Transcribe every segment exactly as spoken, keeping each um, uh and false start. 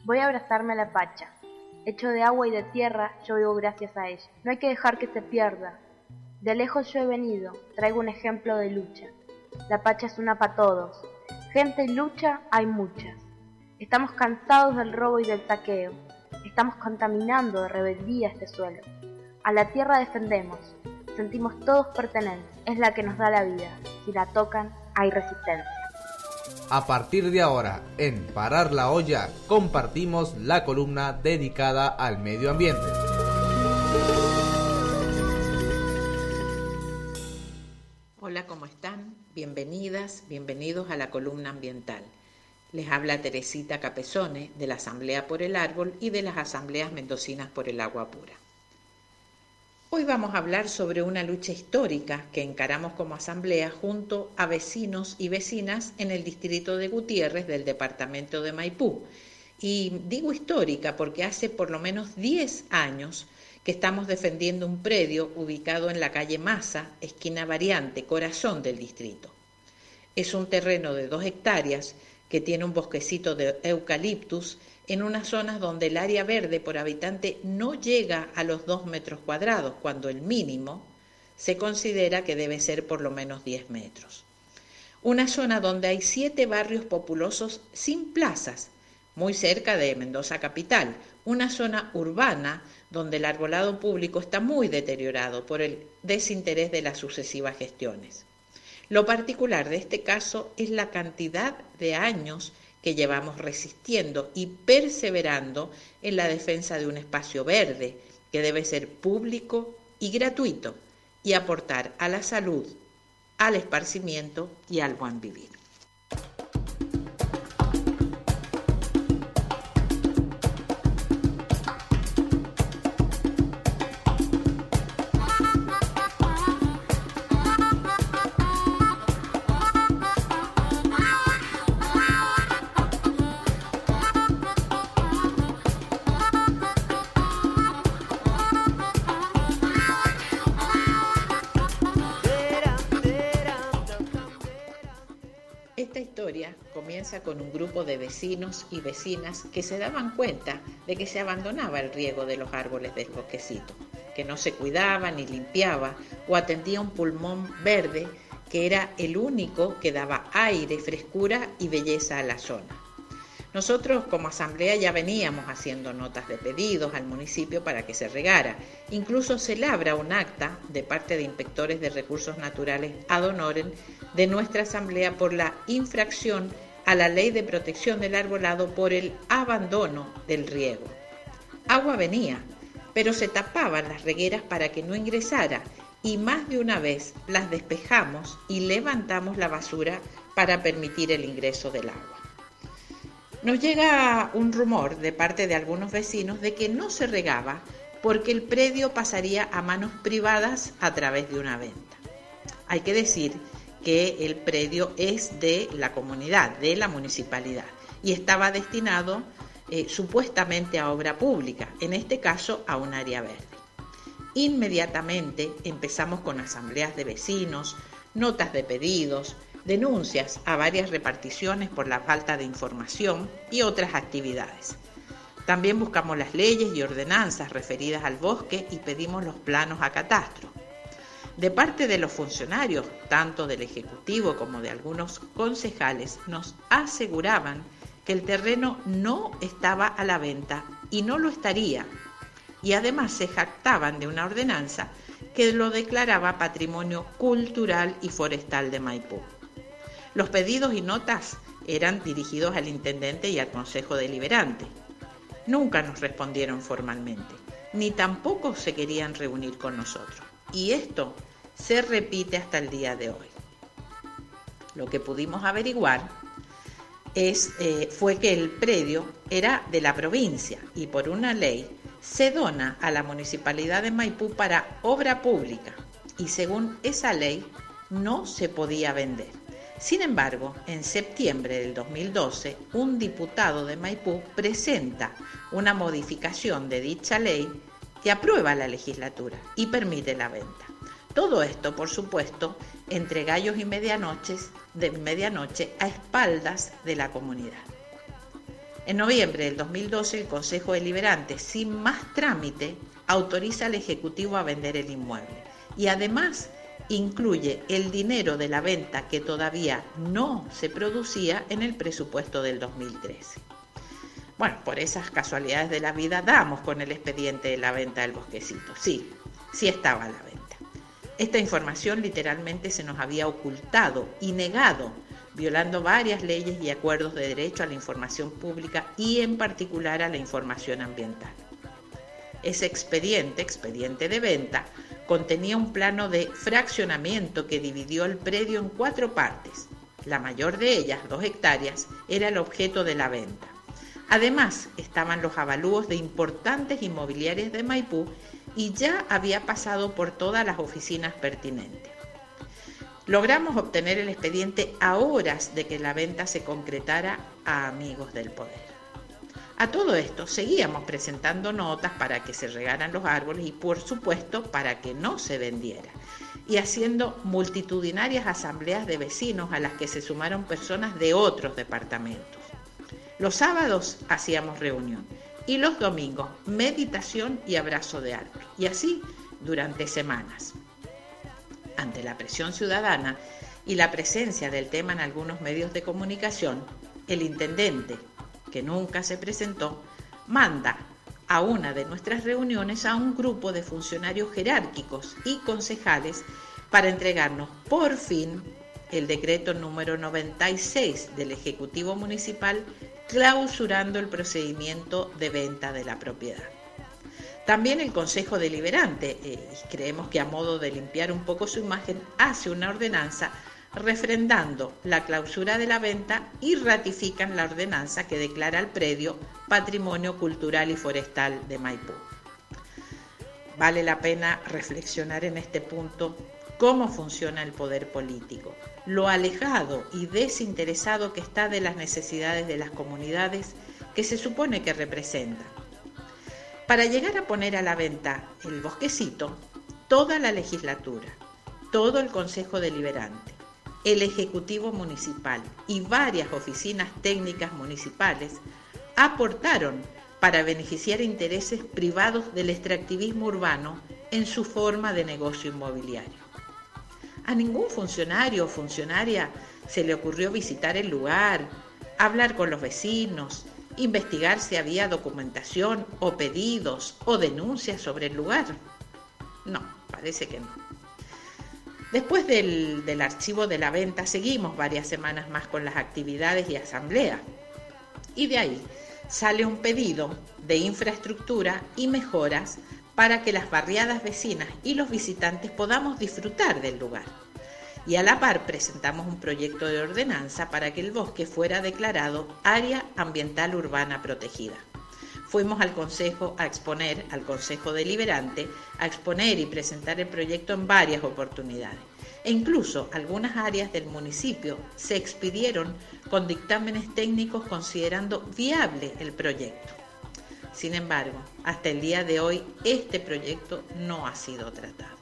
Voy a abrazarme a la pacha. Hecho de agua y de tierra, yo vivo gracias a ella. No hay que dejar que se pierda. De lejos yo he venido, traigo un ejemplo de lucha. La pacha es una para todos. Gente y lucha hay muchas. Estamos cansados del robo y del saqueo. Estamos contaminando de rebeldía este suelo. A la tierra defendemos. Sentimos todos pertenencia. Es la que nos da la vida. Si la tocan, hay resistencia. A partir de ahora, en Parar la Olla, compartimos la columna dedicada al medio ambiente. Hola, ¿cómo están? Bienvenidas, bienvenidos a la columna ambiental. Les habla Teresita Capesone de la Asamblea por el Árbol y de las Asambleas Mendocinas por el Agua Pura. Hoy vamos a hablar sobre una lucha histórica que encaramos como asamblea junto a vecinos y vecinas en el distrito de Gutiérrez del departamento de Maipú. Y digo histórica porque hace por lo menos diez años que estamos defendiendo un predio ubicado en la calle Maza, esquina Variante, corazón del distrito. Es un terreno de dos hectáreas que tiene un bosquecito de eucaliptus en unas zonas donde el área verde por habitante no llega a los dos metros cuadrados, cuando el mínimo se considera que debe ser por lo menos diez metros. Una zona donde hay siete barrios populosos sin plazas, muy cerca de Mendoza capital, una zona urbana donde el arbolado público está muy deteriorado por el desinterés de las sucesivas gestiones. Lo particular de este caso es la cantidad de años que llevamos resistiendo y perseverando en la defensa de un espacio verde que debe ser público y gratuito y aportar a la salud, al esparcimiento y al buen vivir. Esta historia comienza con un grupo de vecinos y vecinas que se daban cuenta de que se abandonaba el riego de los árboles del bosquecito, que no se cuidaba ni limpiaba o atendía un pulmón verde que era el único que daba aire, frescura y belleza a la zona. Nosotros como asamblea ya veníamos haciendo notas de pedidos al municipio para que se regara. Incluso se labra un acta de parte de inspectores de recursos naturales ad honorem de nuestra asamblea por la infracción a la ley de protección del arbolado por el abandono del riego. Agua venía, pero se tapaban las regueras para que no ingresara y más de una vez las despejamos y levantamos la basura para permitir el ingreso del agua. Nos llega un rumor de parte de algunos vecinos de que no se regaba porque el predio pasaría a manos privadas a través de una venta. Hay que decir que el predio es de la comunidad, de la municipalidad, y estaba destinado eh, supuestamente a obra pública, en este caso a un área verde. Inmediatamente empezamos con asambleas de vecinos, notas de pedidos, denuncias a varias reparticiones por la falta de información y otras actividades. También buscamos las leyes y ordenanzas referidas al bosque y pedimos los planos a catastro. De parte de los funcionarios, tanto del Ejecutivo como de algunos concejales, nos aseguraban que el terreno no estaba a la venta y no lo estaría, y además se jactaban de una ordenanza que lo declaraba Patrimonio Cultural y Forestal de Maipú. Los pedidos y notas eran dirigidos al intendente y al Consejo Deliberante. Nunca nos respondieron formalmente, ni tampoco se querían reunir con nosotros. Y esto se repite hasta el día de hoy. Lo que pudimos averiguar es, eh, fue que el predio era de la provincia y por una ley se dona a la Municipalidad de Maipú para obra pública y según esa ley no se podía vender. Sin embargo, en septiembre del dos mil doce, un diputado de Maipú presenta una modificación de dicha ley que aprueba la legislatura y permite la venta. Todo esto, por supuesto, entre gallos y medianoches, de medianoche a espaldas de la comunidad. En noviembre del dos mil doce, el Consejo Deliberante, sin más trámite, autoriza al Ejecutivo a vender el inmueble y además incluye el dinero de la venta que todavía no se producía en el presupuesto del dos mil trece. Bueno, por esas casualidades de la vida damos con el expediente de la venta del bosquecito. Sí, sí estaba a la venta. Esta información literalmente se nos había ocultado y negado, violando varias leyes y acuerdos de derecho a la información pública y en particular a la información ambiental. Ese expediente, expediente de venta, contenía un plano de fraccionamiento que dividió el predio en cuatro partes. La mayor de ellas, dos hectáreas, era el objeto de la venta. Además, estaban los avalúos de importantes inmobiliarias de Maipú y ya había pasado por todas las oficinas pertinentes. Logramos obtener el expediente a horas de que la venta se concretara a amigos del poder. A todo esto, seguíamos presentando notas para que se regaran los árboles y, por supuesto, para que no se vendiera, y haciendo multitudinarias asambleas de vecinos a las que se sumaron personas de otros departamentos. Los sábados hacíamos reunión y los domingos meditación y abrazo de árbol, y así durante semanas. Ante la presión ciudadana y la presencia del tema en algunos medios de comunicación, el intendente, que nunca se presentó, manda a una de nuestras reuniones a un grupo de funcionarios jerárquicos y concejales para entregarnos por fin el decreto número noventa y seis del Ejecutivo Municipal clausurando el procedimiento de venta de la propiedad. También el Consejo Deliberante, eh, creemos que a modo de limpiar un poco su imagen, hace una ordenanza refrendando la clausura de la venta y ratifican la ordenanza que declara el predio Patrimonio Cultural y Forestal de Maipú. Vale la pena reflexionar en este punto cómo funciona el poder político, lo alejado y desinteresado que está de las necesidades de las comunidades que se supone que representan. Para llegar a poner a la venta el bosquecito, toda la legislatura, todo el Consejo Deliberante, el Ejecutivo Municipal y varias oficinas técnicas municipales aportaron para beneficiar intereses privados del extractivismo urbano en su forma de negocio inmobiliario. A ningún funcionario o funcionaria se le ocurrió visitar el lugar, hablar con los vecinos, investigar si había documentación o pedidos o denuncias sobre el lugar. No, parece que no. Después del, del archivo de la venta seguimos varias semanas más con las actividades y asambleas. Y de ahí sale un pedido de infraestructura y mejoras para que las barriadas vecinas y los visitantes podamos disfrutar del lugar. Y a la par presentamos un proyecto de ordenanza para que el bosque fuera declarado área ambiental urbana protegida. Fuimos al Consejo a exponer, al Consejo Deliberante, a exponer y presentar el proyecto en varias oportunidades. E incluso algunas áreas del municipio se expidieron con dictámenes técnicos considerando viable el proyecto. Sin embargo, hasta el día de hoy, este proyecto no ha sido tratado.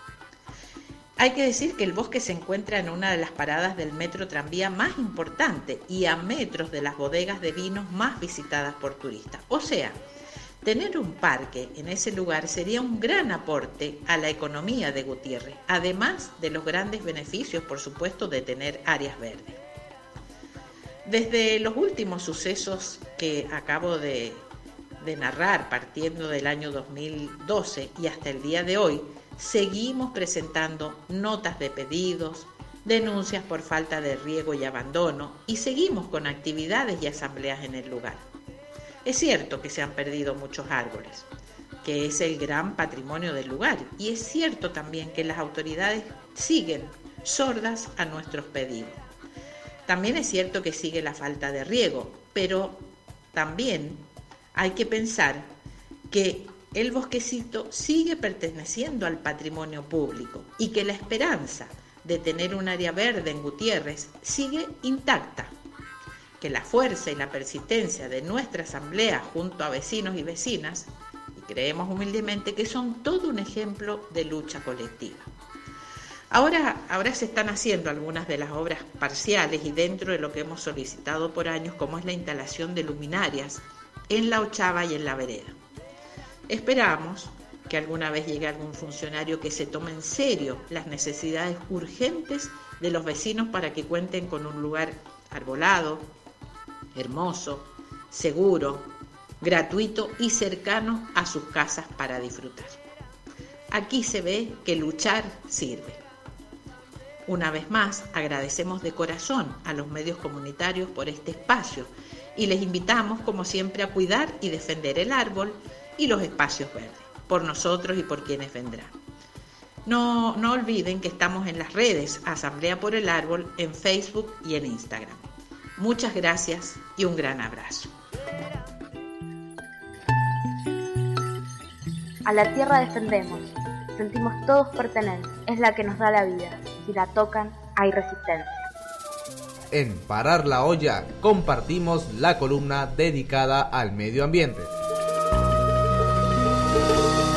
Hay que decir que el bosque se encuentra en una de las paradas del metro tranvía más importante y a metros de las bodegas de vinos más visitadas por turistas. O sea, tener un parque en ese lugar sería un gran aporte a la economía de Gutiérrez, además de los grandes beneficios, por supuesto, de tener áreas verdes. Desde los últimos sucesos que acabo de, de narrar, partiendo del año dos mil doce y hasta el día de hoy, seguimos presentando notas de pedidos, denuncias por falta de riego y abandono y seguimos con actividades y asambleas en el lugar. Es cierto que se han perdido muchos árboles, que es el gran patrimonio del lugar, y es cierto también que las autoridades siguen sordas a nuestros pedidos. También es cierto que sigue la falta de riego, pero también hay que pensar que el bosquecito sigue perteneciendo al patrimonio público y que la esperanza de tener un área verde en Gutiérrez sigue intacta, que la fuerza y la persistencia de nuestra asamblea junto a vecinos y vecinas, y creemos humildemente que son todo un ejemplo de lucha colectiva. Ahora, ahora se están haciendo algunas de las obras parciales y dentro de lo que hemos solicitado por años, como es la instalación de luminarias en la ochava y en la vereda. Esperamos que alguna vez llegue algún funcionario que se tome en serio las necesidades urgentes de los vecinos para que cuenten con un lugar arbolado, hermoso, seguro, gratuito y cercano a sus casas para disfrutar. Aquí se ve que luchar sirve. Una vez más, agradecemos de corazón a los medios comunitarios por este espacio y les invitamos, como siempre, a cuidar y defender el árbol y los espacios verdes, por nosotros y por quienes vendrán. No, no olviden que estamos en las redes Asamblea por el Árbol, en Facebook y en Instagram. Muchas gracias y un gran abrazo. A la tierra defendemos, sentimos todos pertenencia, es la que nos da la vida, si la tocan hay resistencia. En Parar la Olla compartimos la columna dedicada al medio ambiente.